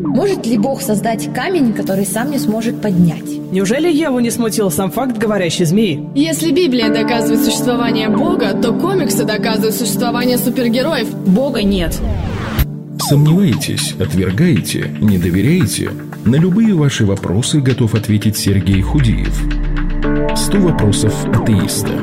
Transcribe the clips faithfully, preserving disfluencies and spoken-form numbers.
Может ли Бог создать камень, который сам не сможет поднять? Неужели Еву не смутил сам факт говорящей змеи? Если Библия доказывает существование Бога, то комиксы доказывают существование супергероев. Бога нет. Сомневаетесь, отвергаете, не доверяете? На любые ваши вопросы готов ответить Сергей Худиев. сто вопросов атеиста.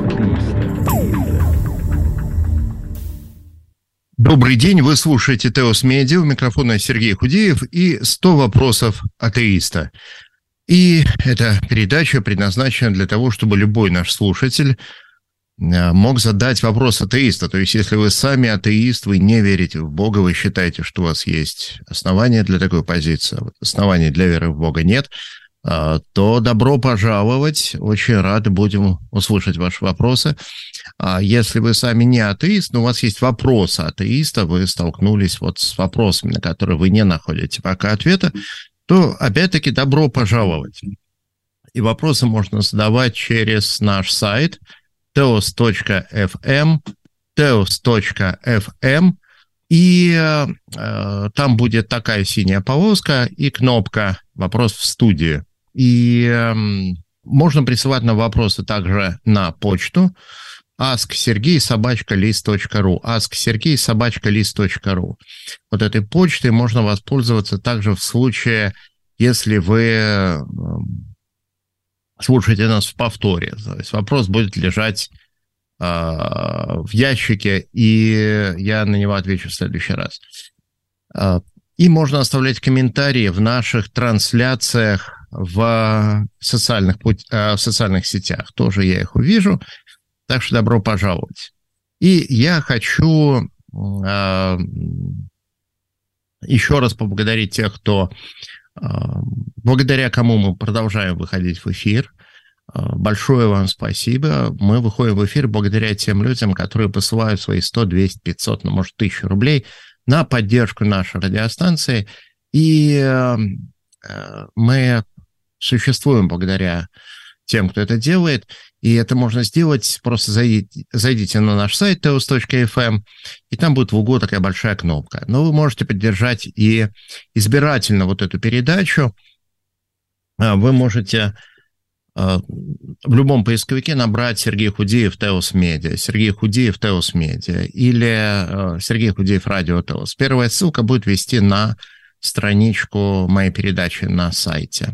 Добрый день, вы слушаете Теос Медиа, у микрофона Сергей Худиев и сто вопросов атеиста. И эта передача предназначена для того, чтобы любой наш слушатель мог задать вопрос атеиста. То есть, если вы сами атеист, вы не верите в Бога, вы считаете, что у вас есть основания для такой позиции, оснований для веры в Бога нет, то добро пожаловать. Очень рады будем услышать ваши вопросы. А если вы сами не атеист, но у вас есть вопросы атеиста, вы столкнулись вот с вопросами, на которые вы не находите пока ответа, то опять-таки добро пожаловать. И вопросы можно задавать через наш сайт теос точка эф эм, теос точка эф эм, и э, там будет такая синяя полоска и кнопка «Вопрос в студию». И э, можно присылать нам вопросы также на почту ask sergey собака лист точка ру, ask sergey собака лист точка ру. Вот этой почтой можно воспользоваться также в случае, если вы э, слушаете нас в повторе. То есть вопрос будет лежать э, в ящике, и я на него отвечу в следующий раз. Э, и можно оставлять комментарии в наших трансляциях в социальных, в социальных сетях. Тоже я их увижу, так что добро пожаловать. И я хочу э, еще раз поблагодарить тех, кто, э, благодаря кому мы продолжаем выходить в эфир. Э, большое вам спасибо. Мы выходим в эфир благодаря тем людям, которые посылают свои сто, двести, пятьсот, ну, может, тысячу рублей на поддержку нашей радиостанции. И э, мы существуем благодаря тем, кто это делает, и это можно сделать, просто зайдите, зайдите на наш сайт теос точка эф эм, и там будет в углу такая большая кнопка. Но вы можете поддержать и избирательно вот эту передачу. Вы можете в любом поисковике набрать Сергей Худиев Теос Медиа, Сергей Худиев Теос Медиа или Сергей Худиев Радио Теос. Первая ссылка будет вести на страничку моей передачи на сайте.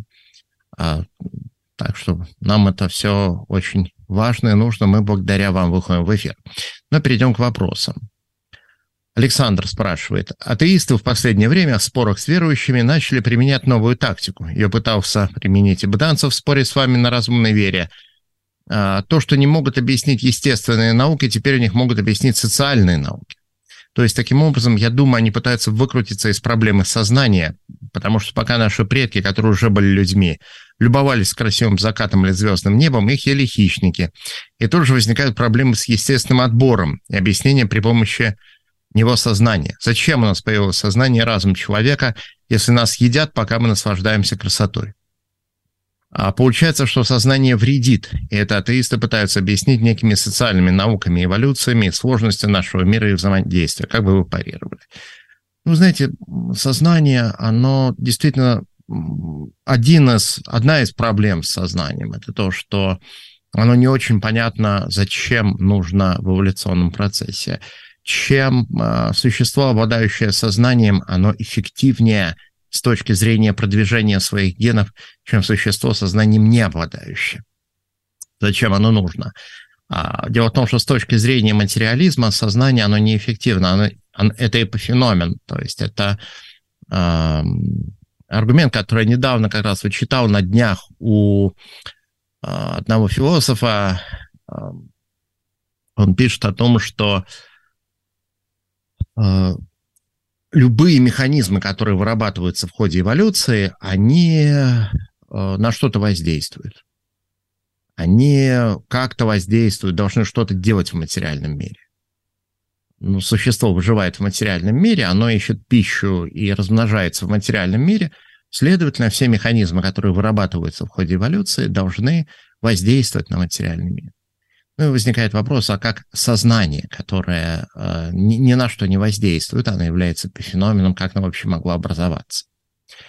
Так что нам это все очень важно и нужно. Мы благодаря вам выходим в эфир. Но перейдем к вопросам. Александр спрашивает. Атеисты в последнее время в спорах с верующими начали применять новую тактику. Ее пытался применить и Бытанцев в споре с вами на разумной вере. То, что не могут объяснить естественные науки, теперь у них могут объяснить социальные науки. То есть, таким образом, я думаю, они пытаются выкрутиться из проблемы сознания, потому что пока наши предки, которые уже были людьми, любовались красивым закатом или звездным небом, их ели хищники. И тут же возникают проблемы с естественным отбором и объяснением при помощи него сознания. Зачем у нас появилось сознание и разум человека, если нас едят, пока мы наслаждаемся красотой? А получается, что сознание вредит, и это атеисты пытаются объяснить некими социальными науками, эволюциями, сложностью нашего мира и взаимодействия. Как бы вы парировали? Ну, знаете, сознание, оно действительно один из, одна из проблем с сознанием. Это то, что оно не очень понятно, зачем нужно в эволюционном процессе. Чем э, существо, обладающее сознанием, оно эффективнее с точки зрения продвижения своих генов, чем существо сознанием не обладающее. Зачем оно нужно? А, дело в том, что с точки зрения материализма сознание, оно неэффективно. Оно, оно, это эпифеномен, то есть это э, аргумент, который я недавно как раз вычитал на днях у э, одного философа. Э, он пишет о том, что э, любые механизмы, которые вырабатываются в ходе эволюции, они э, на что-то воздействуют. Они как-то воздействуют, должны что-то делать в материальном мире. Ну, существо выживает в материальном мире, оно ищет пищу и размножается в материальном мире. Следовательно, все механизмы, которые вырабатываются в ходе эволюции, должны воздействовать на материальный мир. Ну и возникает вопрос, а как сознание, которое э, ни, ни на что не воздействует, оно является эпифеноменом, как оно вообще могло образоваться?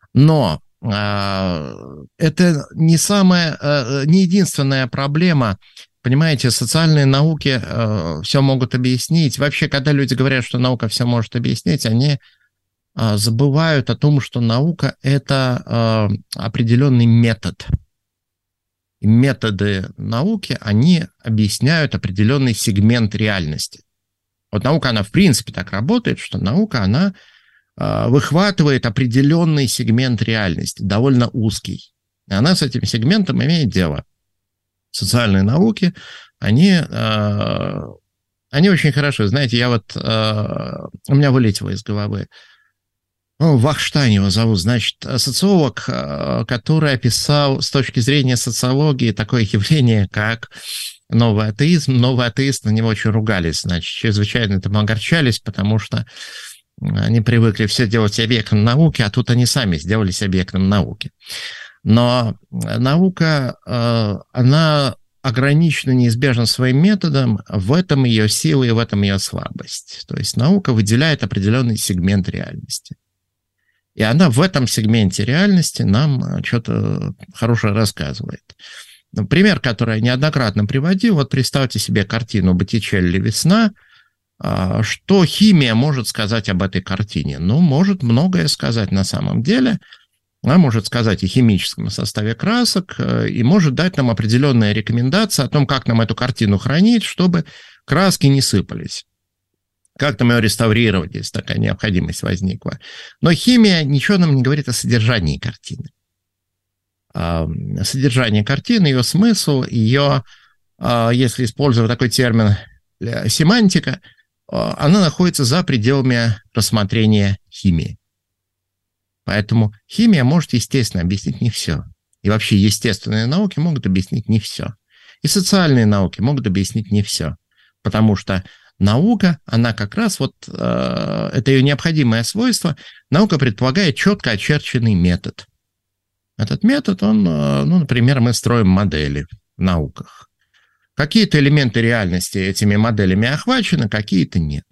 Но э, это не самая, э, не единственная проблема. Понимаете, социальные науки э, все могут объяснить. Вообще, когда люди говорят, что наука все может объяснить, они э, забывают о том, что наука – это э, определенный метод. И методы науки, они объясняют определенный сегмент реальности. Вот наука, она в принципе так работает, что наука, она э, выхватывает определенный сегмент реальности, довольно узкий. И она с этим сегментом имеет дело. Социальные науки, они, э, они очень хороши. Знаете, я вот, э, у меня вылетело из головы, ну, Вахштайн его зовут, значит, социолог, э, который описал с точки зрения социологии такое явление, как новый атеизм. Новый атеист, на него очень ругались, значит, чрезвычайно этому огорчались, потому что они привыкли все делать объектом науки, а тут они сами сделались объектом науки. Но наука, она ограничена неизбежно своим методом, в этом ее сила и в этом ее слабость. То есть наука выделяет определенный сегмент реальности. И она в этом сегменте реальности нам что-то хорошее рассказывает. Пример, который я неоднократно приводил, вот представьте себе картину Боттичелли «Весна». Что химия может сказать об этой картине? Ну, может многое сказать на самом деле. Она может сказать о химическом составе красок и может дать нам определенные рекомендации о том, как нам эту картину хранить, чтобы краски не сыпались. Как нам ее реставрировать, если такая необходимость возникла. Но химия ничего нам не говорит о содержании картины. Содержание картины, ее смысл, ее, если использовать такой термин, семантика, она находится за пределами рассмотрения химии. Поэтому химия может, естественно, объяснить не все. И вообще естественные науки могут объяснить не все. И социальные науки могут объяснить не все. Потому что наука, она как раз вот, э, это ее необходимое свойство, наука предполагает четко очерченный метод. Этот метод, он, э, ну, например, мы строим модели в науках. Какие-то элементы реальности этими моделями охвачены, какие-то нет.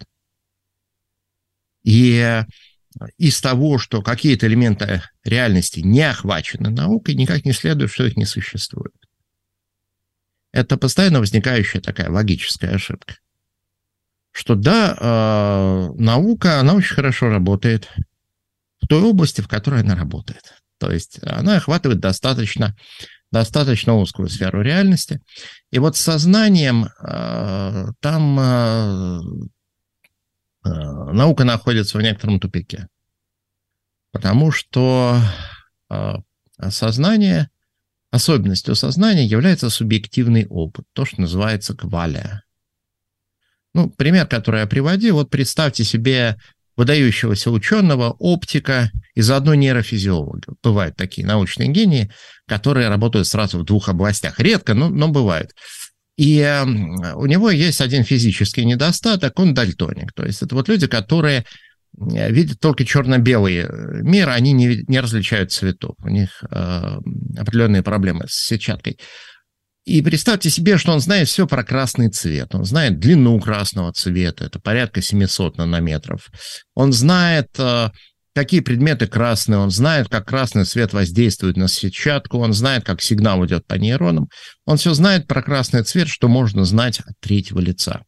И из того, что какие-то элементы реальности не охвачены наукой, никак не следует, что их не существует. Это постоянно возникающая такая логическая ошибка. Что да, э, наука, она очень хорошо работает в той области, в которой она работает. То есть она охватывает достаточно, достаточно узкую сферу реальности. И вот с сознанием э, там... Э, наука находится в некотором тупике, потому что сознание, особенностью сознания является субъективный опыт, то, что называется квалия. Ну, пример, который я приводил, вот представьте себе выдающегося ученого, оптика и заодно нейрофизиолога. Бывают такие научные гении, которые работают сразу в двух областях. Редко, но, но бывают. И у него есть один физический недостаток, он дальтоник. То есть это вот люди, которые видят только черно-белый мир, они не, не различают цветов. У них э, определенные проблемы с сетчаткой. И представьте себе, что он знает все про красный цвет. Он знает длину красного цвета, это порядка семьсот нанометров. Он знает... Э, какие предметы красные, он знает, как красный цвет воздействует на сетчатку, он знает, как сигнал идет по нейронам, он все знает про красный цвет, что можно знать от третьего лица.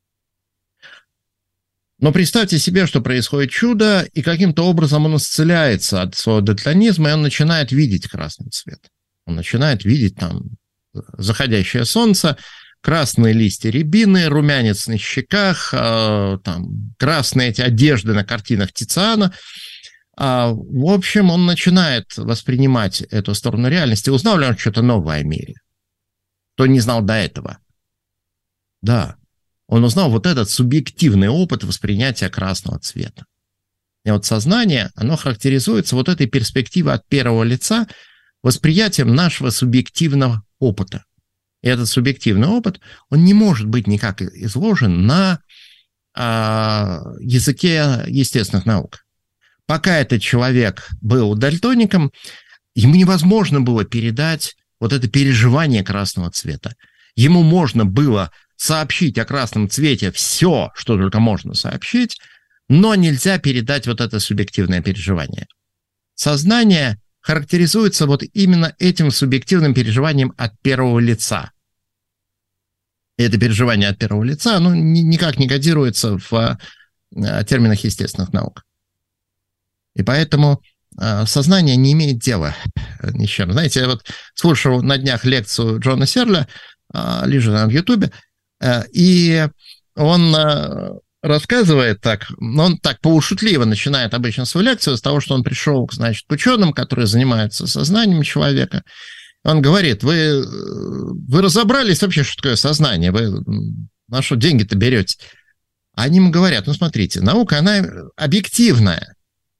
Но представьте себе, что происходит чудо, и каким-то образом он исцеляется от своего дальтонизма, и он начинает видеть красный цвет. Он начинает видеть там заходящее солнце, красные листья рябины, румянец на щеках, э, там, красные эти одежды на картинах Тициана. А, в общем, он начинает воспринимать эту сторону реальности. Узнал ли он что-то новое о мире? Кто не знал до этого? Да, он узнал вот этот субъективный опыт воспринятия красного цвета. И вот сознание, оно характеризуется вот этой перспективой от первого лица восприятием нашего субъективного опыта. И этот субъективный опыт, он не может быть никак изложен на а, языке естественных наук. Пока этот человек был дальтоником, ему невозможно было передать вот это переживание красного цвета. Ему можно было сообщить о красном цвете все, что только можно сообщить, но нельзя передать вот это субъективное переживание. сознание характеризуется вот именно этим субъективным переживанием от первого лица. И это переживание от первого лица, оно никак не кодируется в терминах естественных наук. И поэтому сознание не имеет дела ни с чем. Знаете, я вот слушал на днях лекцию Джона Серля, лежит она в Ютубе, и он рассказывает так, он так полушутливо начинает обычно свою лекцию с того, что он пришел, значит, к ученым, которые занимаются сознанием человека. Он говорит: вы, вы разобрались вообще, что такое сознание? Вы на что деньги-то берете? Они ему говорят: ну, смотрите, наука, она объективная.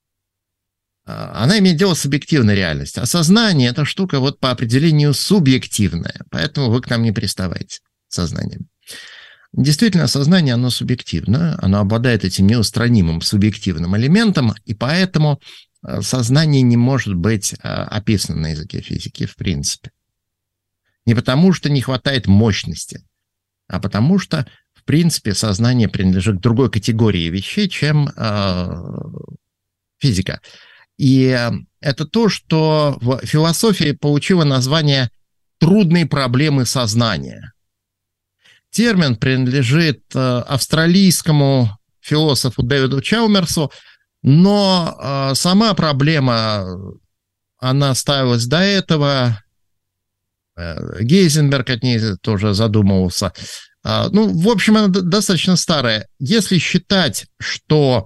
Она имеет дело с объективной реальностью. А сознание – это штука вот по определению субъективная. Поэтому вы к нам не приставайте с сознанием. Действительно, сознание, оно субъективно. Оно обладает этим неустранимым субъективным элементом. И поэтому сознание не может быть описано на языке физики в принципе. Не потому, что не хватает мощности, а потому что, в принципе, сознание принадлежит к другой категории вещей, чем э, физика. И это то, что в философии получило название «трудные проблемы сознания». Термин принадлежит австралийскому философу Дэвиду Чалмерсу, но сама проблема, она ставилась до этого. Гейзенберг от ней тоже задумывался. Ну, в общем, она достаточно старая. Если считать, что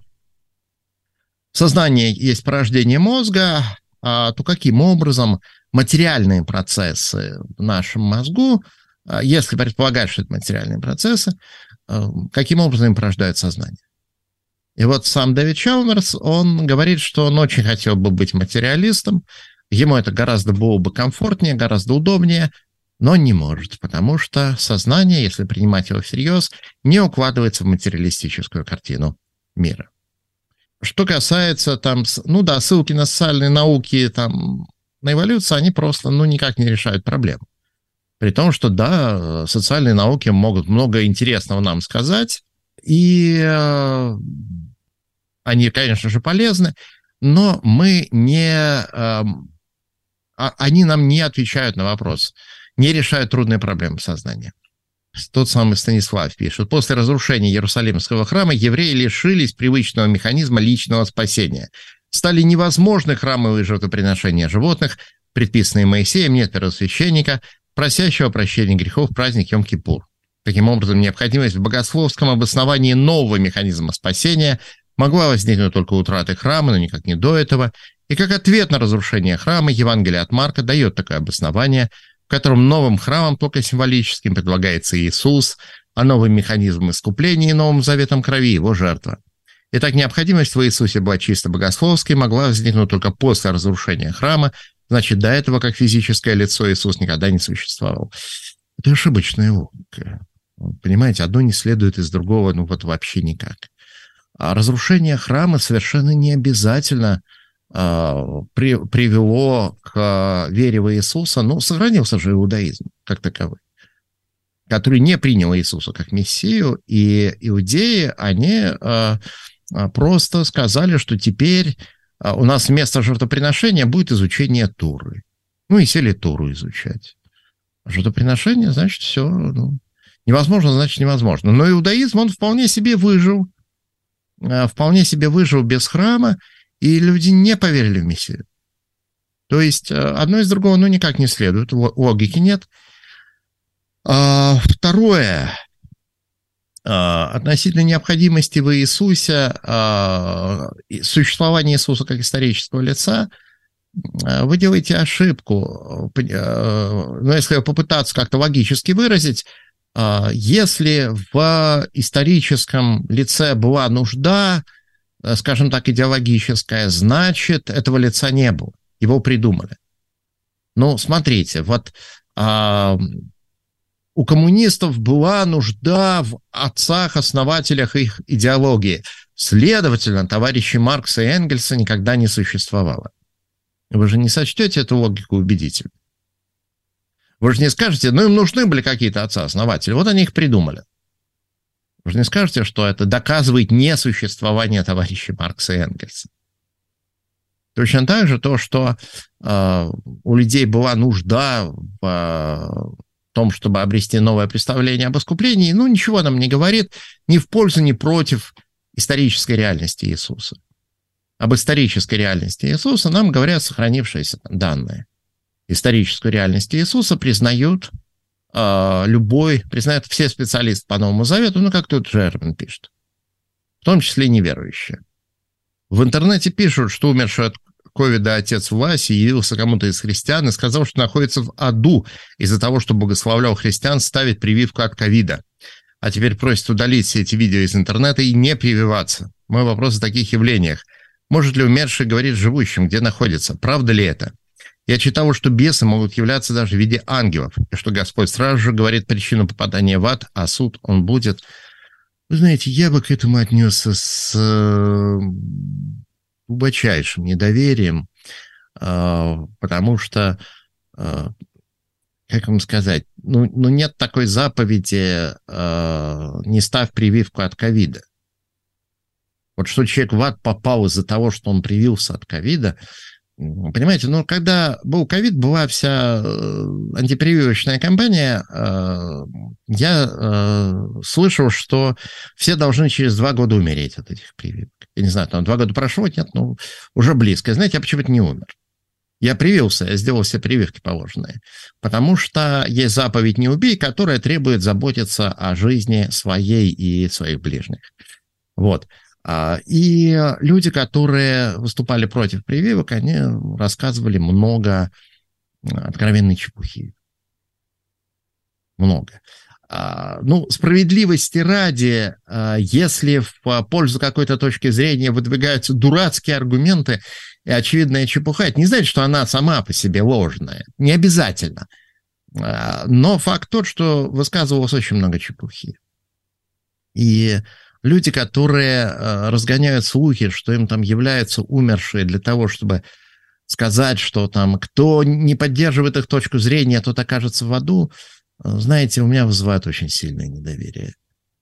сознание есть порождение мозга, то каким образом материальные процессы в нашем мозгу, если предполагать, что это материальные процессы, каким образом им порождают сознание? И вот сам Дэвид Чалмерс, он говорит, что он очень хотел бы быть материалистом, ему это гораздо было бы комфортнее, гораздо удобнее, но не может, потому что сознание, если принимать его всерьез, не укладывается в материалистическую картину мира. Что касается там, ну да, ссылки на социальные науки, там, на эволюцию, они просто, ну, никак не решают проблему. При том, что, да, социальные науки могут много интересного нам сказать, и э, они, конечно же, полезны, но мы не... Э, они нам не отвечают на вопрос, не решают трудные проблемы сознания. Тот самый Станислав пишет: после разрушения Иерусалимского храма евреи лишились привычного механизма личного спасения. Стали невозможны храмовые жертвоприношения животных, предписанные Моисеем, нет первосвященника, просящего прощения грехов в праздник Йом-Кипур. Таким образом, необходимость в богословском обосновании нового механизма спасения могла возникнуть только у утраты храма, но никак не до этого. И как ответ на разрушение храма Евангелие от Марка дает такое обоснование, в котором новым храмом, только символическим, предлагается Иисус, а новый механизм искупления и Новым Заветом крови – его жертва. Итак, необходимость в Иисусе была чисто богословской, могла возникнуть только после разрушения храма, значит, до этого, как физическое лицо, Иисус никогда не существовал. Это ошибочная логика. Понимаете, одно не следует из другого, ну вот вообще никак. А разрушение храма совершенно не обязательно При, привело к вере в Иисуса, ну, сохранился же иудаизм как таковой, который не принял Иисуса как Мессию, и иудеи, они а, просто сказали, что теперь а, у нас вместо жертвоприношения будет изучение Торы. Ну, и сели Тору изучать. Жертвоприношение, значит, все, ну, невозможно, значит, невозможно. Но иудаизм, он вполне себе выжил, а, вполне себе выжил без храма, и люди не поверили в Мессию. То есть одно из другого, ну, никак не следует, логики нет. А, второе, а, относительно необходимости в Иисусе, а, существования Иисуса как исторического лица, а, вы делаете ошибку. А, но если попытаться как-то логически выразить, а, если в историческом лице была нужда, скажем так, идеологическая, значит, этого лица не было. Его придумали. Ну, смотрите, вот а, у коммунистов была нужда в отцах-основателях их идеологии. Следовательно, товарищей Маркса и Энгельса никогда не существовало. Вы же не сочтете эту логику убедительной. Вы же не скажете, ну, им нужны были какие-то отцы-основатели, вот они их придумали. Вы же не скажете, что это доказывает несуществование товарищей Маркса и Энгельса. Точно так же то, что э, у людей была нужда в э, том, чтобы обрести новое представление об искуплении, ну, ничего нам не говорит ни в пользу, ни против исторической реальности Иисуса. Об исторической реальности Иисуса нам говорят сохранившиеся данные. Историческую реальность Иисуса признают э, любой, признают все специалисты по Новому Завету, ну, как тут Джерман пишет, в том числе неверующие. В интернете пишут, что умерший от ковида отец Васи явился кому-то из христиан и сказал, что находится в аду из-за того, что богословлял христиан ставить прививку от ковида. А теперь просит удалить все эти видео из интернета и не прививаться. Мой вопрос о таких явлениях. Может ли умерший говорить живущим, где находится? Правда ли это? Я читал, что бесы могут являться даже в виде ангелов, и что Господь сразу же говорит причину попадания в ад, а суд он будет. Вы знаете, я бы к этому отнесся с глубочайшим недоверием, потому что, как вам сказать, ну, ну нет такой заповеди «не ставь прививку от ковида». Вот что человек в ад попал из-за того, что он привился от ковида, понимаете, ну, когда был ковид, была вся антипрививочная кампания, я слышал, что все должны через два года умереть от этих прививок. Я не знаю, там два года прошло, нет, ну, уже близко. Знаете, я почему-то не умер. Я привился, я сделал все прививки положенные, потому что есть заповедь «не убей», которая требует заботиться о жизни своей и своих ближних. Вот. И люди, которые выступали против прививок, они рассказывали много откровенной чепухи. Много. Ну, справедливости ради, если в пользу какой-то точки зрения выдвигаются дурацкие аргументы и очевидная чепуха, это не значит, что она сама по себе ложная. Не обязательно. Но факт тот, что высказывалось очень много чепухи. И люди, которые разгоняют слухи, что им там являются умершие для того, чтобы сказать, что там кто не поддерживает их точку зрения, тот окажется в аду, знаете, у меня вызывает очень сильное недоверие.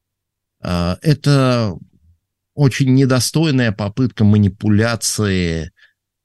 Это очень недостойная попытка манипуляции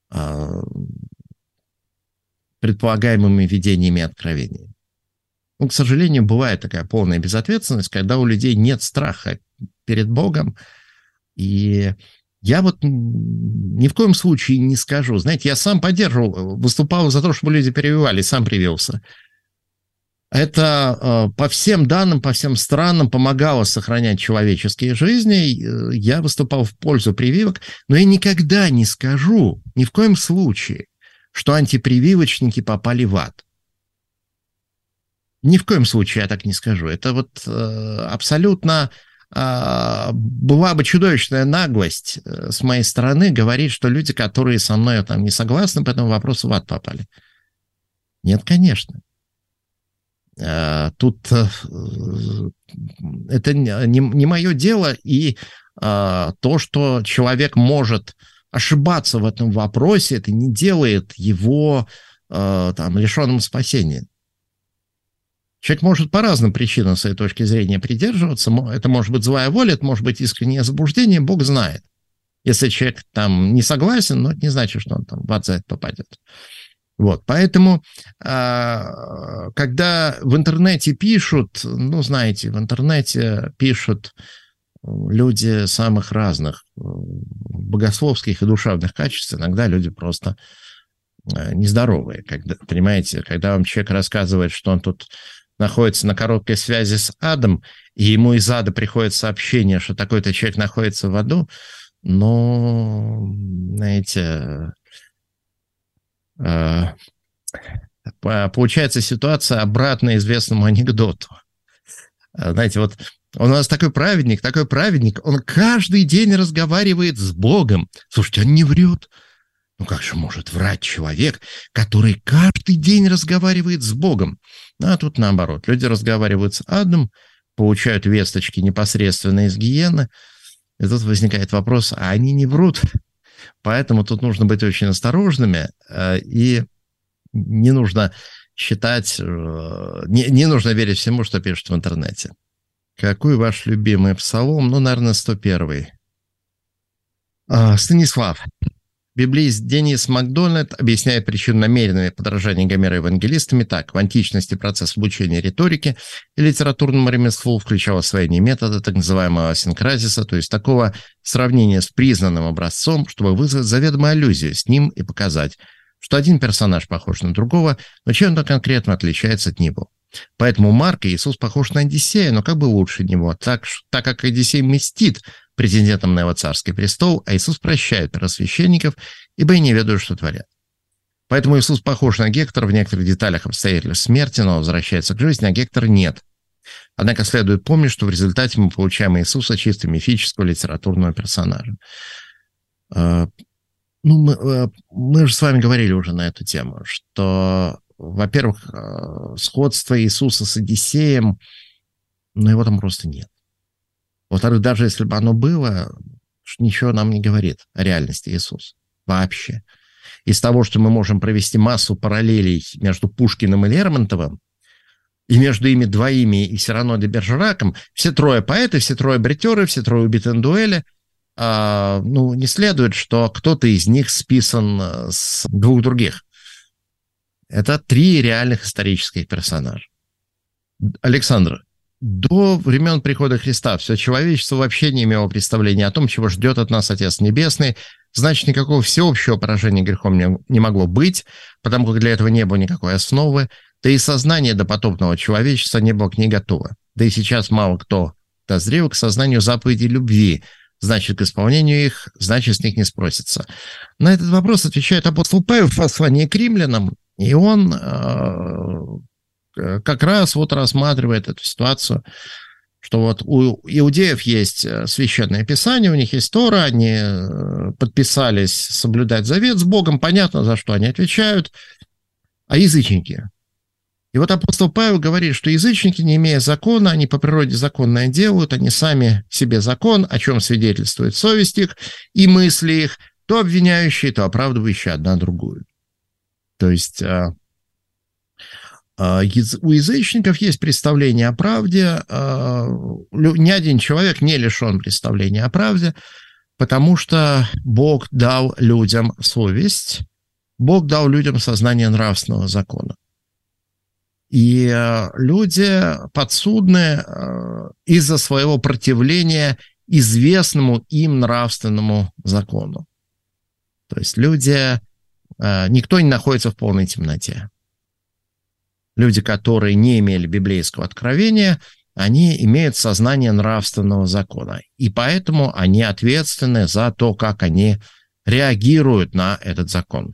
предполагаемыми видениями и откровениями. Ну, к сожалению, бывает такая полная безответственность, когда у людей нет страха перед Богом. И я вот ни в коем случае не скажу. Знаете, я сам поддерживал, выступал за то, чтобы люди прививались, сам привился. Это э, по всем данным, по всем странам помогало сохранять человеческие жизни. Я выступал в пользу прививок, но я никогда не скажу, ни в коем случае, что антипрививочники попали в ад. Ни в коем случае я так не скажу. Это вот э, абсолютно э, была бы чудовищная наглость э, с моей стороны говорить, что люди, которые со мной там не согласны по этому вопросу, в ад попали. Нет, конечно. Э, тут э, это не, не мое дело, и э, то, что человек может ошибаться в этом вопросе, это не делает его э, там, лишенным спасения. Человек может по разным причинам с этой точки зрения придерживаться. Это может быть злая воля, это может быть искреннее заблуждение, Бог знает. Если человек там не согласен, но это не значит, что он там в ад за это попадет. Вот, поэтому, когда в интернете пишут, ну, знаете, в интернете пишут люди самых разных богословских и душевных качеств, иногда люди просто нездоровые. Когда, понимаете, когда вам человек рассказывает, что он тут находится на короткой связи с адом, и ему из ада приходит сообщение, что такой-то человек находится в аду, но, знаете, э, получается ситуация обратная известному анекдоту. Знаете, вот у нас такой праведник, такой праведник, он каждый день разговаривает с Богом. Слушайте, он не врет. Ну как же может врать человек, который каждый день разговаривает с Богом? А тут наоборот. Люди разговаривают с адом, получают весточки непосредственно из гиены. И тут возникает вопрос, а они не врут? Поэтому тут нужно быть очень осторожными. И не нужно считать, не, не нужно верить всему, что пишут в интернете. Какой ваш любимый псалом? Ну, наверное, сто первый. А, Станислав. Библиист Деннис Макдональд объясняет причину намеренного подражания Гомера евангелистами так. В античности процесс обучения риторики и литературному ремеслу включал освоение метода так называемого синкразиса, то есть такого сравнения с признанным образцом, чтобы вызвать заведомую аллюзию с ним и показать, что один персонаж похож на другого, но чем-то конкретно отличается от него. Поэтому Марк и Иисус похож на Одиссея, но как бы лучше него, так, так как Одиссей мстит претендентом на его царский престол, а Иисус прощает первосвященников, ибо и не ведают, что творят. Поэтому Иисус похож на Гектора в некоторых деталях обстоятельств смерти, но возвращается к жизни, а Гектор нет. Однако следует помнить, что в результате мы получаем Иисуса чисто мифического литературного персонажа. Ну, мы, мы же с вами говорили уже на эту тему, что, во-первых, сходство Иисуса с Одиссеем, но его там просто нет. Во-вторых, даже если бы оно было, ничего нам не говорит о реальности Иисуса. Вообще. Из того, что мы можем провести массу параллелей между Пушкиным и Лермонтовым, и между ими двоими и Сирано де Бержераком, все трое поэты, все трое бритеры, все трое убиты на дуэли, а, ну, не следует, что кто-то из них списан с двух других. Это три реальных исторических персонажа. Александр, до времен прихода Христа все человечество вообще не имело представления о том, чего ждет от нас Отец Небесный. Значит, никакого всеобщего поражения грехом не, не могло быть, потому как для этого не было никакой основы. Да и сознание допотопного человечества не было к ней готово. Да и сейчас мало кто дозрел к сознанию заповедей любви. Значит, к исполнению их, значит, с них не спросится. На этот вопрос отвечает апостол Павел в послании к римлянам, и он... как раз вот рассматривает эту ситуацию, что вот у иудеев есть священное писание, у них есть Тора, они подписались соблюдать завет с Богом, понятно, за что они отвечают, а язычники. И вот апостол Павел говорит, что язычники, не имея закона, они по природе законное делают, они сами себе закон, о чем свидетельствует совесть их и мысли их, то обвиняющие, то оправдывающие одна другую. То есть... У язычников есть представление о правде. Ни один человек не лишен представления о правде, потому что Бог дал людям совесть, Бог дал людям сознание нравственного закона. И люди подсудны из-за своего противления известному им нравственному закону. То есть люди, никто не находится в полной темноте. Люди, которые не имели библейского откровения, они имеют сознание нравственного закона. И поэтому они ответственны за то, как они реагируют на этот закон.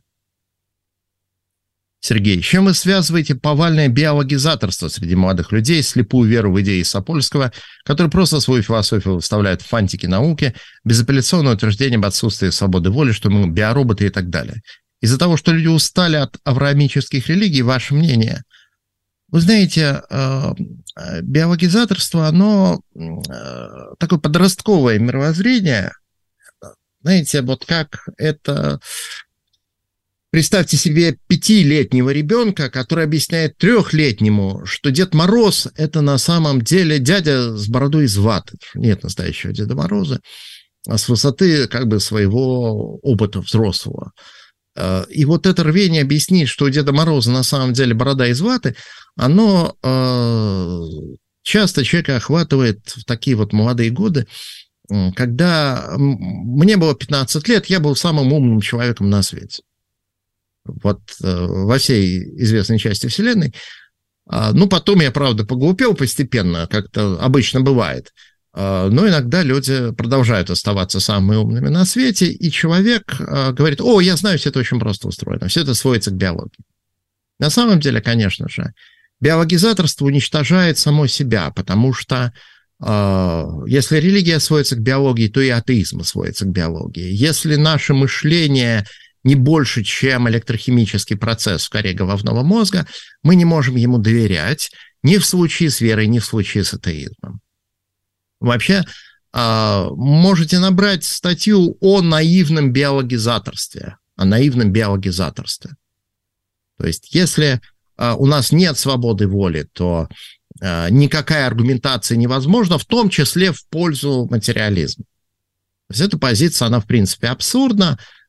Сергей, с чем вы связываете повальное биологизаторство среди молодых людей, слепую веру в идеи Сапольского, который просто свою философию выставляет в фантике науки, безапелляционное утверждение об отсутствии свободы воли, что мы биороботы и так далее? Из-за того, что люди устали от авраамических религий, ваше мнение? Вы знаете, биологизаторство, оно такое подростковое мировоззрение. Знаете, вот как это... Представьте себе пятилетнего ребенка, который объясняет трехлетнему, что Дед Мороз – это на самом деле дядя с бородой из ваты. Нет настоящего Деда Мороза, а с высоты как бы своего опыта взрослого. И вот это рвение объяснить, что у Деда Мороза на самом деле борода из ваты, оно э, часто человека охватывает в такие вот молодые годы, когда мне было пятнадцать лет, я был самым умным человеком на свете. Вот э, во всей известной части Вселенной. А, ну, потом я, правда, поглупел постепенно, как-то обычно бывает. А, но иногда люди продолжают оставаться самыми умными на свете, и человек а, говорит: о, я знаю, все это очень просто устроено, все это сводится к биологии. На самом деле, конечно же, биологизаторство уничтожает само себя, потому что э, если религия сводится к биологии, то и атеизм сводится к биологии. Если наше мышление не больше, чем электрохимический процесс в коре головного мозга, мы не можем ему доверять ни в случае с верой, ни в случае с атеизмом. Вообще, э, можете набрать статью о наивном биологизаторстве, о наивном биологизаторстве. То есть, если э, у нас нет свободы воли, то э, никакая аргументация невозможна, в том числе в пользу материализма. То есть, эта позиция, она, в принципе, абсурдна,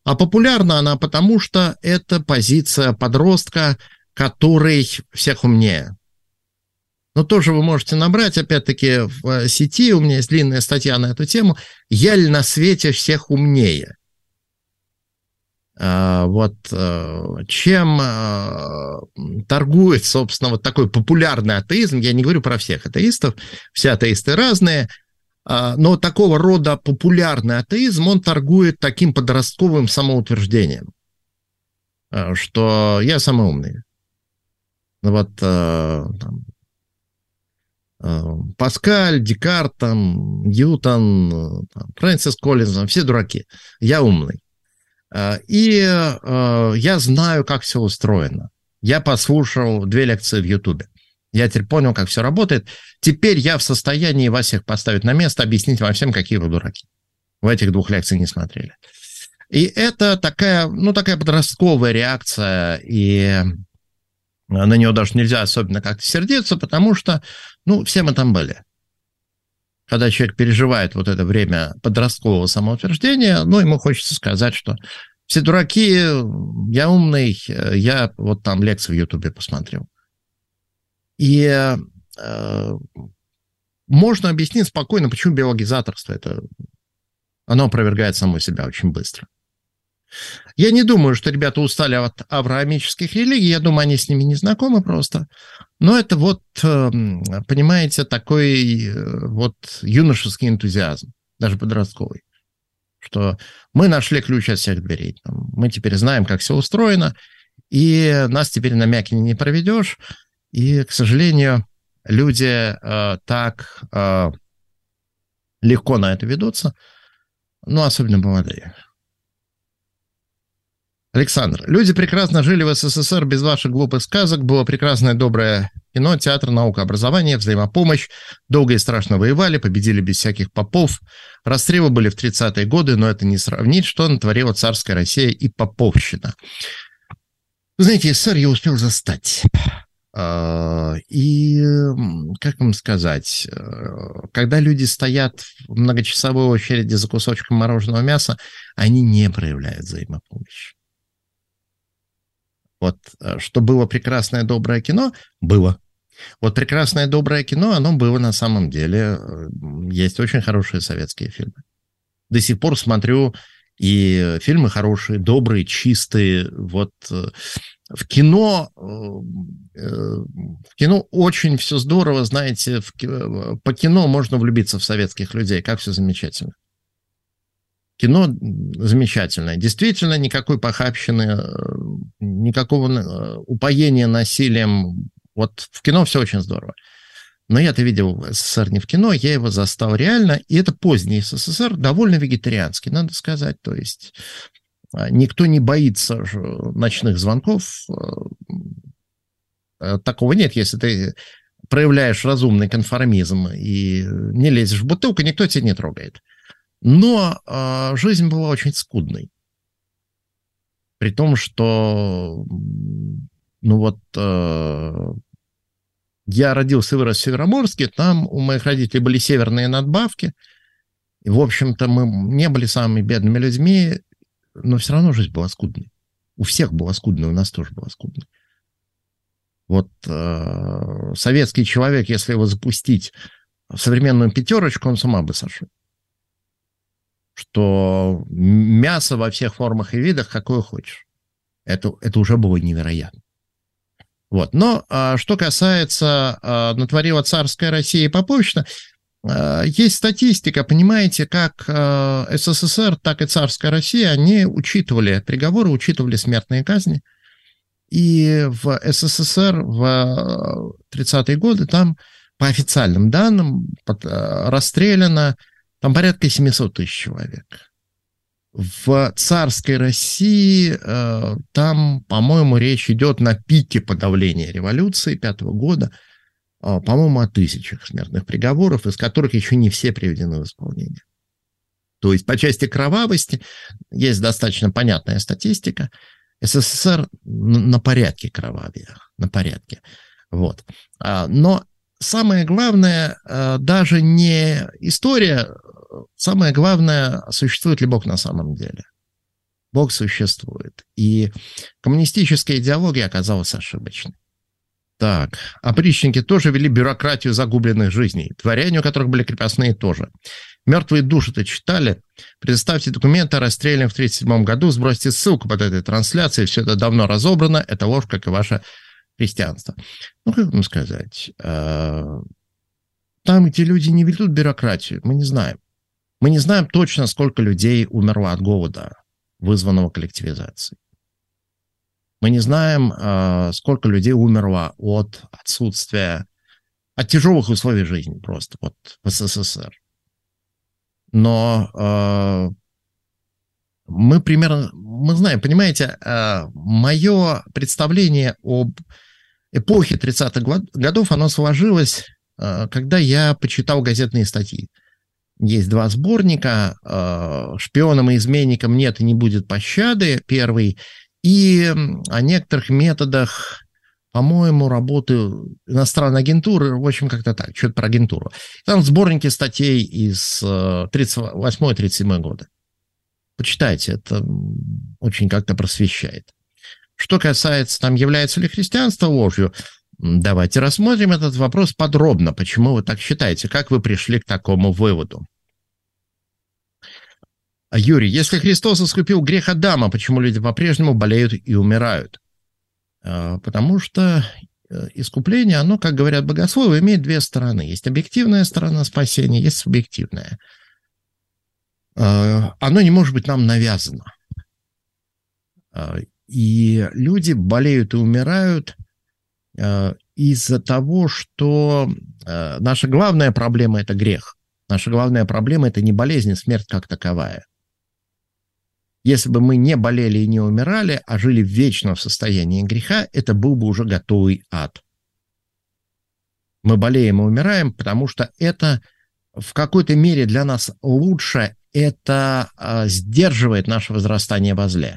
А популярна она потому, что это позиция подростка, который всех умнее. Но тоже вы можете набрать, опять-таки, в сети, у меня есть длинная статья на эту тему, «Я ли на свете всех умнее?» Вот чем торгует, собственно, вот такой популярный атеизм, я не говорю про всех атеистов, все атеисты разные, но такого рода популярный атеизм, он торгует таким подростковым самоутверждением, что я самый умный. Вот там, Паскаль, Декарт, там, Ньютон, там, Фрэнсис Коллинз, все дураки, я умный. И э, я знаю, как все устроено. Я послушал две лекции в Ютубе. Я теперь понял, как все работает. Теперь я в состоянии вас всех поставить на место, объяснить вам всем, какие вы дураки. В этих двух лекциях не смотрели. И это такая, ну, такая подростковая реакция, и на нее даже нельзя особенно как-то сердиться, потому что, ну, все мы там были. Когда человек переживает вот это время подросткового самоутверждения, ну, ему хочется сказать, что все дураки, я умный, я вот там лекции в Ютубе посмотрел. И э, можно объяснить спокойно, почему биологизаторство, это, оно опровергает само себя очень быстро. Я не думаю, что ребята устали от авраамических религий, я думаю, они с ними не знакомы просто. Но это вот, понимаете, такой вот юношеский энтузиазм, даже подростковый, что мы нашли ключ от всех дверей, мы теперь знаем, как все устроено, и нас теперь на мякине не проведешь, и, к сожалению, люди э, так э, легко на это ведутся, ну, особенно молодые. Александр, люди прекрасно жили в СССР без ваших глупых сказок, было прекрасное доброе кино, театр, наука, образование, взаимопомощь, долго и страшно воевали, победили без всяких попов, расстрелы были в тридцатые годы, но это не сравнить, что натворила царская Россия и поповщина. Вы знаете, СССР я успел застать. И, как вам сказать, когда люди стоят в многочасовой очереди за кусочком мороженого мяса, они не проявляют взаимопомощи. Вот что было прекрасное доброе кино, было. Вот прекрасное доброе кино, оно было на самом деле. Есть очень хорошие советские фильмы. До сих пор смотрю и фильмы хорошие, добрые, чистые. Вот в кино, в кино очень все здорово, знаете, в, по кино можно влюбиться в советских людей, как все замечательно. Кино замечательное. Действительно, никакой похабщины, никакого упоения насилием. Вот в кино все очень здорово. Но я-то видел СССР не в кино, я его застал реально. И это поздний СССР, довольно вегетарианский, надо сказать. То есть никто не боится ночных звонков. Такого нет, если ты проявляешь разумный конформизм и не лезешь в бутылку, никто тебя не трогает. Но э, жизнь была очень скудной. При том, что, ну вот, э, я родился и вырос в Североморске, там у моих родителей были северные надбавки, и, в общем-то, мы не были самыми бедными людьми, но все равно жизнь была скудной. У всех была скудной, у нас тоже была скудной. Вот э, советский человек, если его запустить в современную пятерочку, он с ума бы сошел. Что мясо во всех формах и видах, какое хочешь. Это, это уже было невероятно. Вот. Но а, что касается а, натворила царская Россия и поповщина, а, есть статистика, понимаете, как а, СССР, так и царская Россия, они учитывали приговоры, учитывали смертные казни. И в СССР в тридцатые годы там, по официальным данным, под, а, расстреляно там порядка семьсот тысяч человек. В царской России э, там, по-моему, речь идет на пике подавления революции пятого года, э, по-моему, о тысячах смертных приговоров, из которых еще не все приведены в исполнение. То есть по части кровавости есть достаточно понятная статистика. СССР на порядке кровавее, на порядке. Вот. Но самое главное, даже не история, самое главное, существует ли Бог на самом деле. Бог существует. И коммунистическая идеология оказалась ошибочной. Так, опричники тоже вели бюрократию загубленных жизней. Дворяне, у которых были крепостные, тоже. Мертвые души-то читали? Предоставьте документы о расстреле в тридцать седьмом году, сбросьте ссылку под этой трансляцией. Все это давно разобрано. Это ложь, как и ваше христианство. Ну, как вам сказать? Там, где люди не ведут бюрократию, мы не знаем. Мы не знаем точно, сколько людей умерло от голода, вызванного коллективизацией. Мы не знаем, сколько людей умерло от отсутствия, от тяжелых условий жизни просто вот в СССР. Но э, мы примерно, мы знаем, понимаете, э, мое представление об эпохе тридцатых годов, оно сложилось, э, когда я почитал газетные статьи. Есть два сборника, э, «Шпионам и изменникам нет и не будет пощады», первый, и о некоторых методах, по-моему, работы иностранной агентуры, в общем, как-то так, что-то про агентуру. Там сборники статей из тридцать восьмого тридцать седьмого года. Почитайте, это очень как-то просвещает. Что касается, там, является ли христианство ложью, давайте рассмотрим этот вопрос подробно. Почему вы так считаете? Как вы пришли к такому выводу? Юрий, если Христос искупил грех Адама, почему люди по-прежнему болеют и умирают? Потому что искупление, оно, как говорят богословы, имеет две стороны. Есть объективная сторона спасения, есть субъективная. Оно не может быть нам навязано. И люди болеют и умирают из-за того, что наша главная проблема – это грех. Наша главная проблема – это не болезнь, а смерть как таковая. Если бы мы не болели и не умирали, а жили вечно в состоянии греха, это был бы уже готовый ад. Мы болеем и умираем, потому что это в какой-то мере для нас лучше, это а, сдерживает наше возрастание во зле.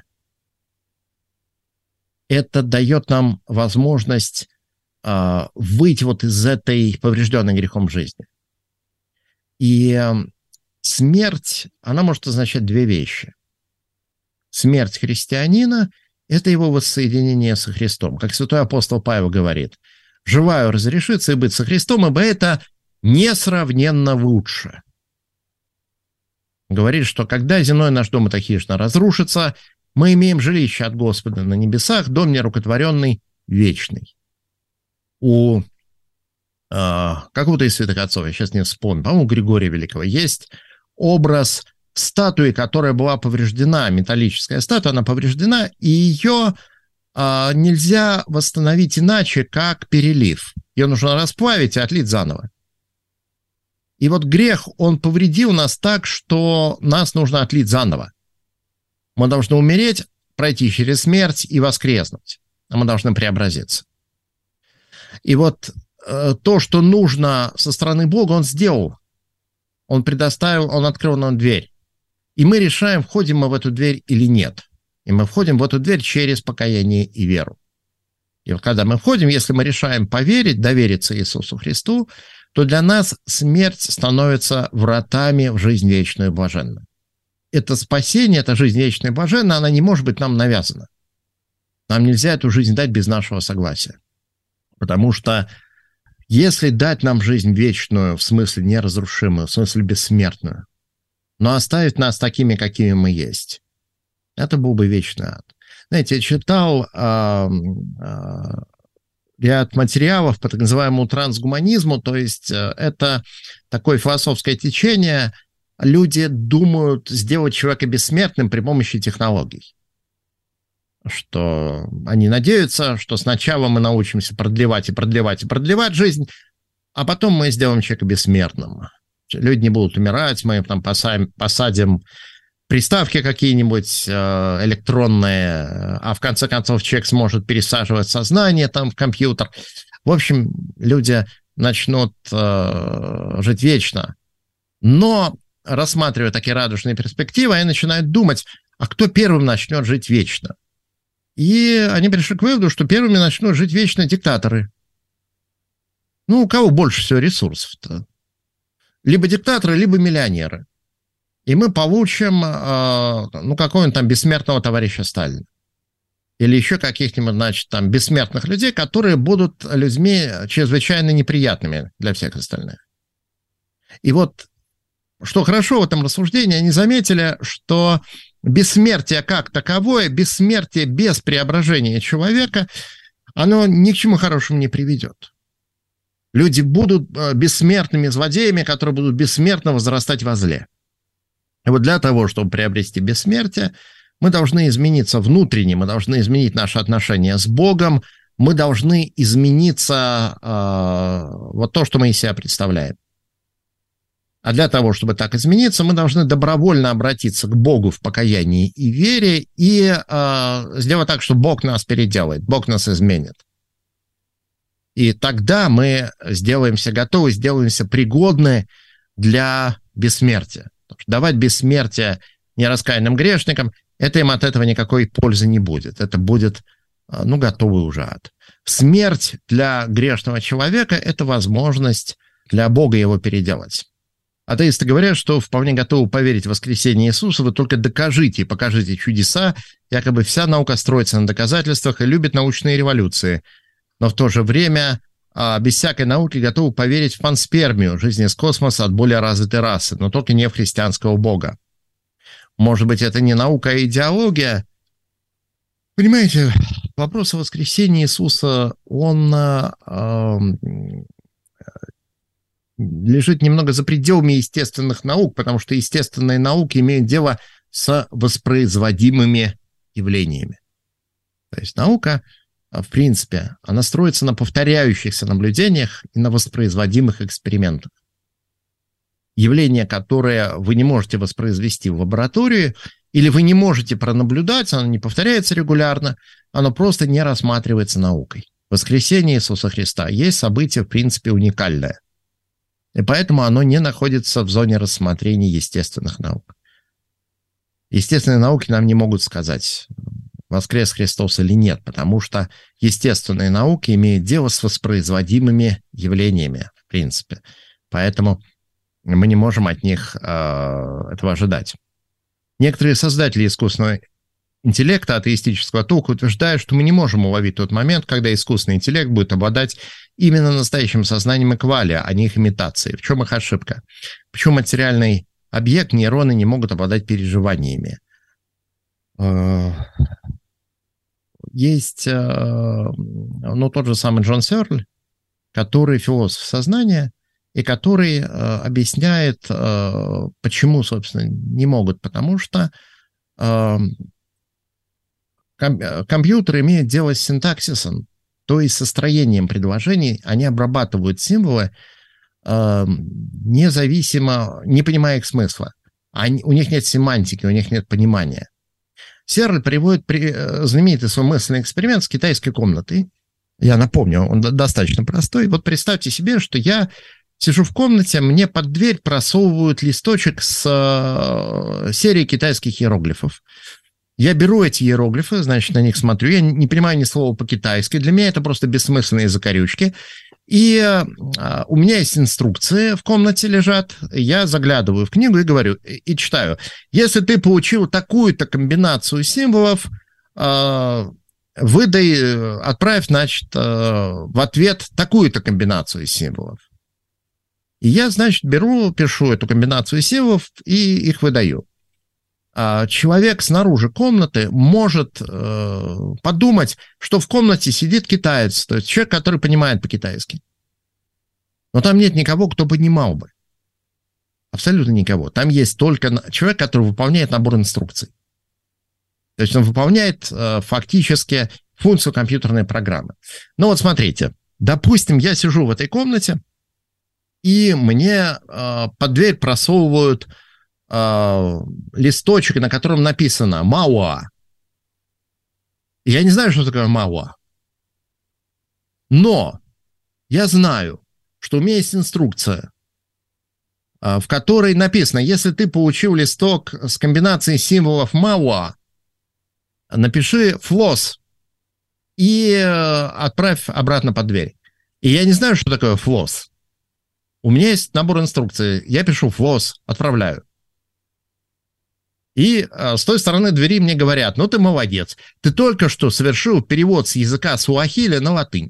Это дает нам возможность а, выйти вот из этой поврежденной грехом жизни. И а, смерть, она может означать две вещи. Смерть христианина – это его воссоединение со Христом. Как святой апостол Павел говорит, «Желаю разрешиться и быть со Христом, ибо это несравненно лучше». Говорит, что когда земной наш дом эта хижина разрушится, мы имеем жилище от Господа на небесах, дом нерукотворенный, вечный. У э, какого-то из святых отцов, я сейчас не вспомню, по-моему, у Григория Великого, есть образ статуи, которая была повреждена, металлическая статуя, она повреждена, и ее а, нельзя восстановить иначе, как перелив. Ее нужно расплавить и отлить заново. И вот грех, он повредил нас так, что нас нужно отлить заново. Мы должны умереть, пройти через смерть и воскреснуть. А мы должны преобразиться. И вот э, то, что нужно со стороны Бога, он сделал. Он предоставил, он открыл нам дверь. И мы решаем, входим мы в эту дверь или нет. И мы входим в эту дверь через покаяние и веру. И вот когда мы входим, если мы решаем поверить, довериться Иисусу Христу, то для нас смерть становится вратами в жизнь вечную и блаженную. Это спасение, эта жизнь вечная и блаженная, она не может быть нам навязана. Нам нельзя эту жизнь дать без нашего согласия. Потому что если дать нам жизнь вечную, в смысле неразрушимую, в смысле бессмертную, но оставить нас такими, какими мы есть, это был бы вечный ад. Знаете, я читал э, э, ряд материалов по так называемому трансгуманизму, то есть э, это такое философское течение, люди думают сделать человека бессмертным при помощи технологий. Что они надеются, что сначала мы научимся продлевать и продлевать и продлевать жизнь, а потом мы сделаем человека бессмертным. Люди не будут умирать, мы там посадим, посадим приставки какие-нибудь э, электронные, а в конце концов человек сможет пересаживать сознание там в компьютер. В общем, люди начнут э, жить вечно. Но, рассматривая такие радужные перспективы, они начинают думать, а кто первым начнет жить вечно? И они пришли к выводу, что первыми начнут жить вечно диктаторы. Ну, у кого больше всего ресурсов-то? Либо диктаторы, либо миллионеры. и мы получим, ну, какого-нибудь там бессмертного товарища Сталина. Или еще каких-нибудь, значит, там, бессмертных людей, которые будут людьми чрезвычайно неприятными для всех остальных. И вот, что хорошо в этом рассуждении, они заметили, что бессмертие как таковое, бессмертие без преображения человека, оно ни к чему хорошему не приведет. Люди будут бессмертными злодеями, которые будут бессмертно возрастать во зле. И вот для того, чтобы приобрести бессмертие, мы должны измениться внутренне, мы должны изменить наши отношения с Богом, мы должны измениться э, вот то, что мы из себя представляем. А для того, чтобы так измениться, мы должны добровольно обратиться к Богу в покаянии и вере и э, сделать так, что Бог нас переделает, Бог нас изменит. И тогда мы сделаемся готовы, сделаемся пригодны для бессмертия. Давать бессмертие нераскаянным грешникам, это им от этого никакой пользы не будет. Это будет, ну, готовый уже ад. Смерть для грешного человека – это возможность для Бога его переделать. Атеисты говорят, что вполне готовы поверить в воскресение Иисуса, вы только докажите и покажите чудеса, якобы вся наука строится на доказательствах и любит научные революции. Но в то же время без всякой науки готовы поверить в панспермию, жизнь из космоса от более развитой расы, но только не в христианского Бога. Может быть, это не наука, а идеология? Понимаете, вопрос о воскресении Иисуса, он э, лежит немного за пределами естественных наук, потому что естественные науки имеют дело с воспроизводимыми явлениями. То есть наука, в принципе, она строится на повторяющихся наблюдениях и на воспроизводимых экспериментах. Явление, которое вы не можете воспроизвести в лаборатории, или вы не можете пронаблюдать, оно не повторяется регулярно, оно просто не рассматривается наукой. Воскресение Иисуса Христа есть событие, в принципе, уникальное. И поэтому оно не находится в зоне рассмотрения естественных наук. Естественные науки нам не могут сказать, воскрес Христос или нет, потому что естественные науки имеют дело с воспроизводимыми явлениями, в принципе. Поэтому мы не можем от них э, этого ожидать. Некоторые создатели искусственного интеллекта, атеистического толка, утверждают, что мы не можем уловить тот момент, когда искусственный интеллект будет обладать именно настоящим сознанием и квалия, а не их имитацией. В чем их ошибка? Почему материальный объект, нейроны не могут обладать переживаниями? Есть, ну, тот же самый Джон Сёрль, который философ сознания, и который э, объясняет, э, почему, собственно, не могут. Потому что э, ком- компьютер имеет дело с синтаксисом, то есть со строением предложений. Они обрабатывают символы э, независимо, не понимая их смысла. Они, у них нет семантики, у них нет понимания. Серль приводит при, э, знаменитый свой мысленный эксперимент с китайской комнатой. Я напомню, он достаточно простой. Вот представьте себе, что я сижу в комнате, мне под дверь просовывают листочек с э, серией китайских иероглифов. Я беру эти иероглифы, значит, на них смотрю, я не понимаю ни слова по-китайски, для меня это просто бессмысленные закорючки. И э, у меня есть инструкции в комнате лежат, я заглядываю в книгу и говорю, и, и читаю. Если ты получил такую-то комбинацию символов, э, выдай, отправь, значит, э, в ответ такую-то комбинацию символов. И я, значит, беру, пишу эту комбинацию символов и их выдаю. А человек снаружи комнаты может э, подумать, что в комнате сидит китаец, то есть человек, который понимает по-китайски. Но там нет никого, кто понимал бы. Абсолютно никого. Там есть только человек, который выполняет набор инструкций. То есть он выполняет э, фактически функцию компьютерной программы. Ну вот смотрите, допустим, я сижу в этой комнате, и мне э, под дверь просовывают э, листочек, на котором написано «Мауа». Я не знаю, что такое «Мауа». Но я знаю, что у меня есть инструкция, э, в которой написано, если ты получил листок с комбинацией символов «Мауа», напиши «флос» и э, отправь обратно под дверь. И я не знаю, что такое «флос». У меня есть набор инструкций. Я пишу «флос», отправляю. И с той стороны двери мне говорят: ну ты молодец, ты только что совершил перевод с языка суахили на латынь.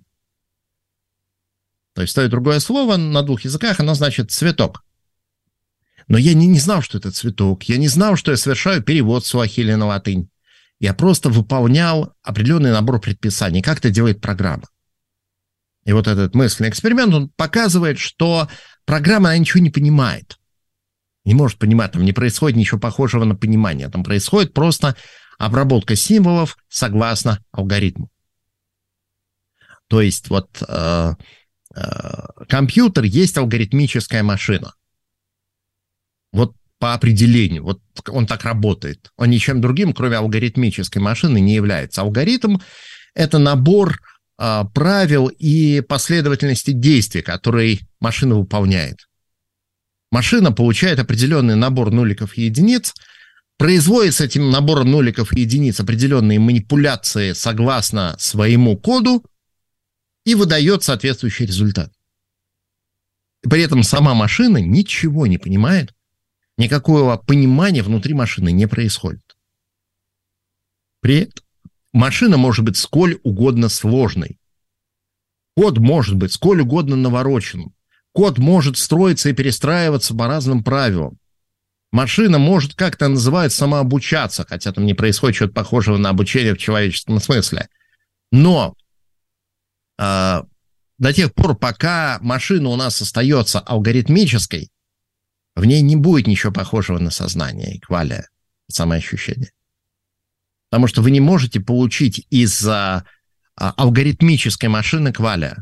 То есть то и другое слово на двух языках, оно значит цветок. Но я не, не знал, что это цветок, я не знал, что я совершаю перевод с суахили на латынь. Я просто выполнял определенный набор предписаний, как это делает программа. И вот этот мысленный эксперимент, он показывает, что программа, она ничего не понимает. Не может понимать, там не происходит ничего похожего на понимание. Там происходит просто обработка символов согласно алгоритму. То есть вот э, э, компьютер есть алгоритмическая машина. Вот по определению, вот он так работает. Он ничем другим, кроме алгоритмической машины, не является. Алгоритм – это набор э, правил и последовательности действий, которые машина выполняет. Машина получает определенный набор нуликов и единиц, производит с этим набором нуликов и единиц определенные манипуляции согласно своему коду и выдает соответствующий результат. При этом сама машина ничего не понимает, никакого понимания внутри машины не происходит. При этом машина может быть сколь угодно сложной. Код может быть сколь угодно навороченным. Код может строиться и перестраиваться по разным правилам. Машина может как-то называть самообучаться, хотя там не происходит чего-то похожего на обучение в человеческом смысле. Но э, до тех пор, пока машина у нас остается алгоритмической, в ней не будет ничего похожего на сознание и квалия, самоощущение. Потому что вы не можете получить из э, алгоритмической машины квалия.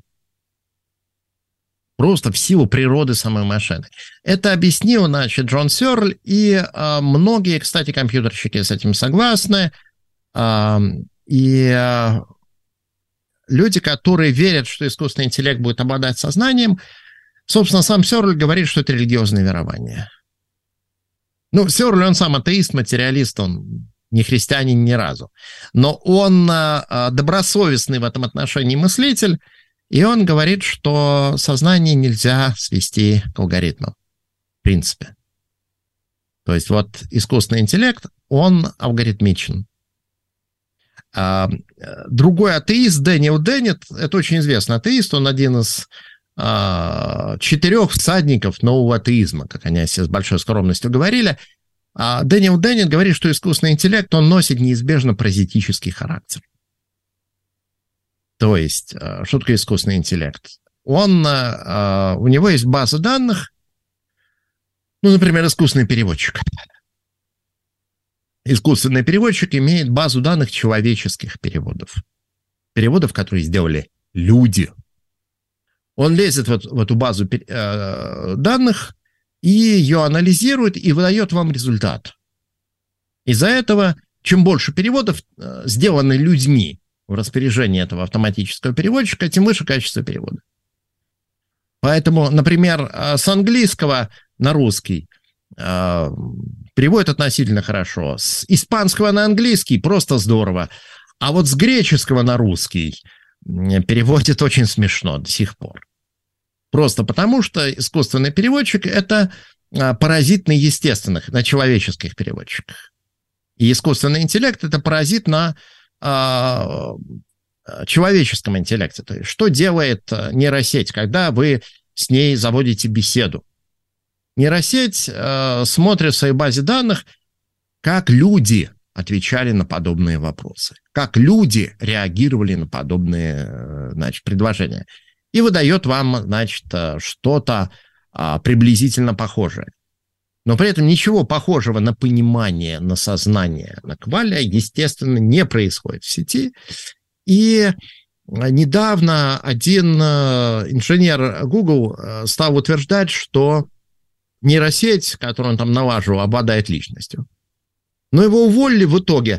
Просто в силу природы самой машины. Это объяснил, значит, Джон Сёрль, и э, многие, кстати, компьютерщики с этим согласны. Э, и э, люди, которые верят, что искусственный интеллект будет обладать сознанием, собственно, сам Сёрль говорит, что это религиозное верование. Ну, Сёрль, он сам атеист, материалист, он не христианин ни разу. Но он э, добросовестный в этом отношении мыслитель, и он говорит, что сознание нельзя свести к алгоритму, в принципе. То есть вот искусственный интеллект, он алгоритмичен. А другой атеист, Дэниел Деннет, это очень известный атеист, он один из а, четырех всадников нового атеизма, как они все с большой скромностью говорили. А Дэниел Деннет говорит, что искусственный интеллект, он носит неизбежно паразитический характер. То есть, что такое искусственный интеллект? Он, у него есть база данных, ну, например, искусственный переводчик. Искусственный переводчик имеет базу данных человеческих переводов. Переводов, которые сделали люди. Он лезет в, в эту базу данных и ее анализирует и выдает вам результат. Из-за этого, чем больше переводов сделаны людьми в распоряжении этого автоматического переводчика, тем выше качество перевода. Поэтому, например, с английского на русский э, переводит относительно хорошо. С испанского на английский просто здорово. А вот с греческого на русский переводит очень смешно до сих пор. Просто потому, что искусственный переводчик – это паразит на естественных, на человеческих переводчиках. И искусственный интеллект – это паразит на человеческом интеллекте. То есть, что делает нейросеть, когда вы с ней заводите беседу? Нейросеть э, смотрит в своей базе данных, как люди отвечали на подобные вопросы, как люди реагировали на подобные, значит, предложения. И выдает вам, значит, что-то э, приблизительно похожее. Но при этом ничего похожего на понимание, на сознание, на квалия, естественно, не происходит в сети. И недавно один инженер Google стал утверждать, что нейросеть, которую он там налаживал, обладает личностью. Но его уволили в итоге.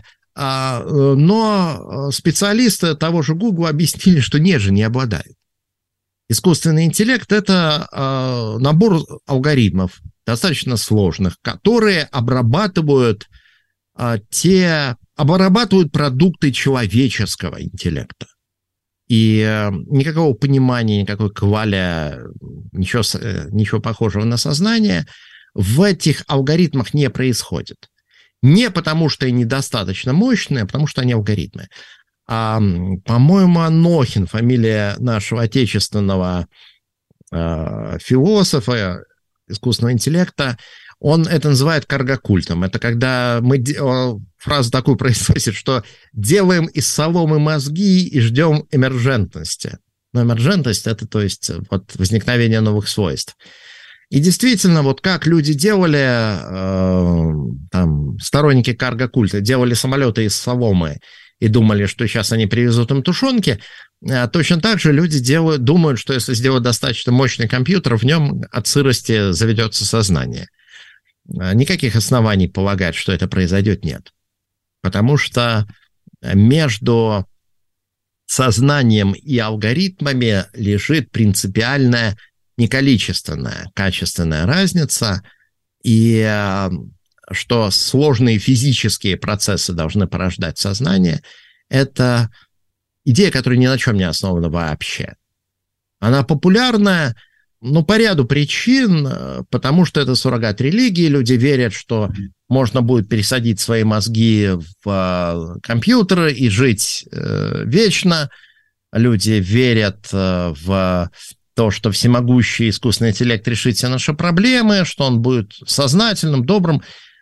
Но специалисты того же Google объяснили, что нет же, не обладает. Искусственный интеллект – это набор алгоритмов, достаточно сложных, которые обрабатывают а, те, обрабатывают продукты человеческого интеллекта. И а, никакого понимания, никакой квалия, ничего, ничего похожего на сознание в этих алгоритмах не происходит. Не потому, что они недостаточно мощные, а потому, что они алгоритмы. А, по-моему, Анохин, фамилия нашего отечественного э, философа, искусственного интеллекта, он это называет каргокультом. Это когда мы фразу такую произносит, что делаем из соломы мозги и ждем эмержентности. Но эмержентность – это, то есть, вот, возникновение новых свойств. И действительно, вот как люди делали, э, там, сторонники каргокульта, делали самолеты из соломы и думали, что сейчас они привезут им тушенки, э, точно так же люди делают, думают, что если сделать достаточно мощный компьютер, в нем от сырости заведется сознание. Никаких оснований полагать, что это произойдет, нет. Потому что между сознанием и алгоритмами лежит принципиальная, не количественная, качественная разница, и что сложные физические процессы должны порождать сознание, это идея, которая ни на чем не основана вообще. Она популярная, но по ряду причин, потому что это суррогат религии, люди верят, что можно будет пересадить свои мозги в компьютеры и жить вечно. Люди верят в то, что всемогущий искусственный интеллект решит все наши проблемы, что он будет сознательным, добрым.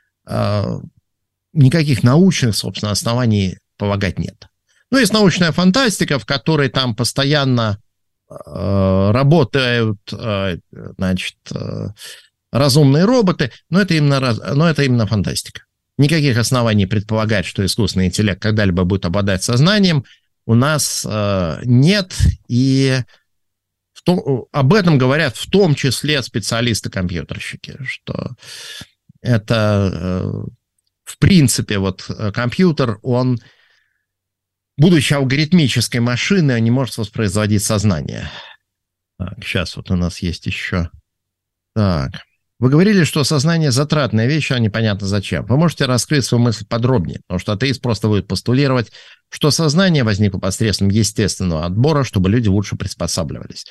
Никаких научных, собственно, оснований полагать нет. Ну, есть научная фантастика, в которой там постоянно работают, значит, разумные роботы, но это именно, но это именно фантастика. Никаких оснований предполагать, что искусственный интеллект когда-либо будет обладать сознанием, у нас нет, и в том, об этом говорят в том числе специалисты-компьютерщики, что это, в принципе, вот компьютер, он, будучи алгоритмической машиной, не может воспроизводить сознание. Так, сейчас вот у нас есть еще. Так. Вы говорили, что сознание затратная вещь, а непонятно зачем. Вы можете раскрыть свою мысль подробнее, потому что атеист просто будет постулировать, что сознание возникло посредством естественного отбора, чтобы люди лучше приспосабливались.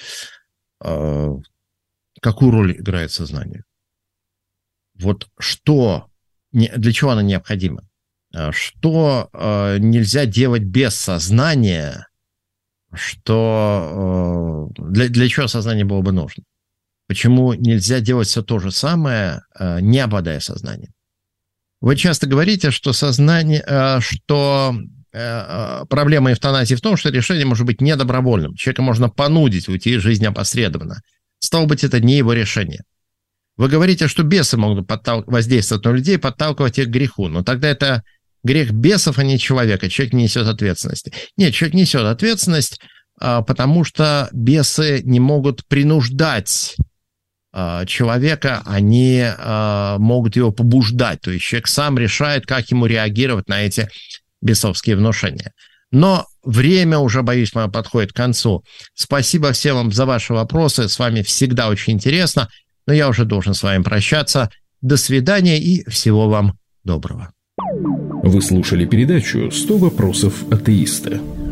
Какую роль играет сознание? Вот что, для чего оно необходимо? Что э, нельзя делать без сознания, что э, для, для чего сознание было бы нужно? Почему нельзя делать все то же самое, э, не обладая сознанием? Вы часто говорите, что сознание, э, что э, проблема эвтаназии в том, что решение может быть недобровольным. Человека можно понудить уйти из жизни опосредованно. Стало быть, это не его решение. Вы говорите, что бесы могут подтал- воздействовать на людей, подталкивать их к греху. Но тогда это грех бесов, а не человека. Человек не несет ответственности. Нет, человек несет ответственность, потому что бесы не могут принуждать человека, они могут его побуждать. То есть человек сам решает, как ему реагировать на эти бесовские внушения. Но время уже, боюсь, мое подходит к концу. Спасибо всем вам за ваши вопросы. С вами всегда очень интересно. Но я уже должен с вами прощаться. До свидания и всего вам доброго. Вы слушали передачу «сто вопросов атеиста».